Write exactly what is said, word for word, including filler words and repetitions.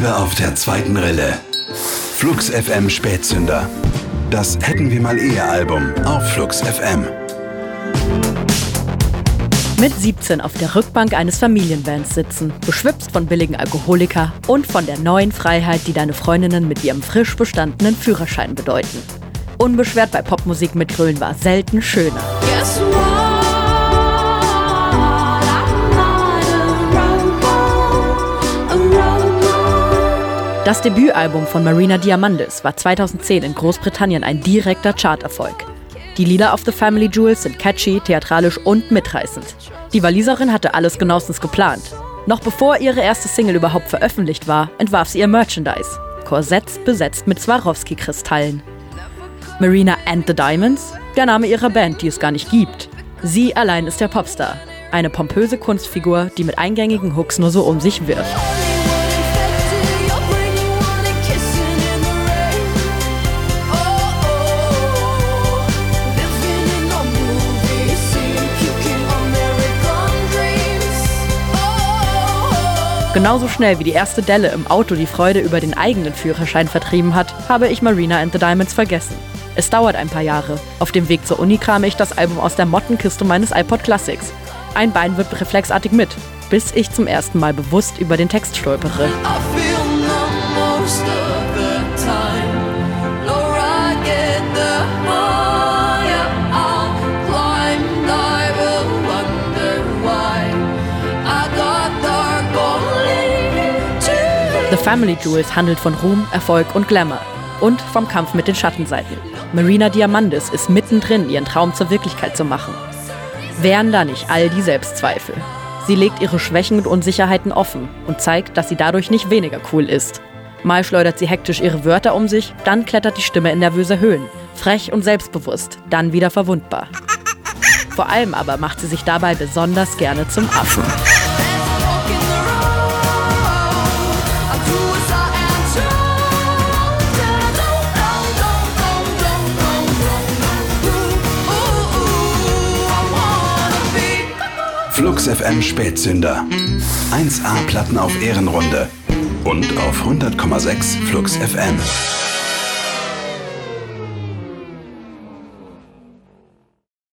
Liebe auf der zweiten Rille. Flux F M Spätzünder. Das Hätten wir mal eher Album auf Flux F M. Mit siebzehn auf der Rückbank eines Familienvans sitzen, beschwipst von billigen Alkoholiker und von der neuen Freiheit, die deine Freundinnen mit ihrem frisch bestandenen Führerschein bedeuten. Unbeschwert bei Popmusik mitgrölen war selten schöner. Das Debütalbum von Marina Diamandis war zweitausendzehn in Großbritannien ein direkter Charterfolg. Die Lieder auf The Family Jewels sind catchy, theatralisch und mitreißend. Die Waliserin hatte alles genauestens geplant. Noch bevor ihre erste Single überhaupt veröffentlicht war, entwarf sie ihr Merchandise. Korsetts besetzt mit Swarovski-Kristallen. Marina and the Diamonds? Der Name ihrer Band, die es gar nicht gibt. Sie allein ist der Popstar. Eine pompöse Kunstfigur, die mit eingängigen Hooks nur so um sich wirft. Genauso schnell wie die erste Delle im Auto die Freude über den eigenen Führerschein vertrieben hat, habe ich Marina and the Diamonds vergessen. Es dauert ein paar Jahre. Auf dem Weg zur Uni krame ich das Album aus der Mottenkiste meines iPod Classics. Ein Bein wird reflexartig mit, bis ich zum ersten Mal bewusst über den Text stolpere. The Family Jewels handelt von Ruhm, Erfolg und Glamour und vom Kampf mit den Schattenseiten. Marina Diamandis ist mittendrin, ihren Traum zur Wirklichkeit zu machen. Wären da nicht all die Selbstzweifel? Sie legt ihre Schwächen und Unsicherheiten offen und zeigt, dass sie dadurch nicht weniger cool ist. Mal schleudert sie hektisch ihre Wörter um sich, dann klettert die Stimme in nervöse Höhen. Frech und selbstbewusst, dann wieder verwundbar. Vor allem aber macht sie sich dabei besonders gerne zum Affen. Flux F M Spätzünder. eins A Platten auf Ehrenrunde. Und auf hundert Komma sechs Flux F M.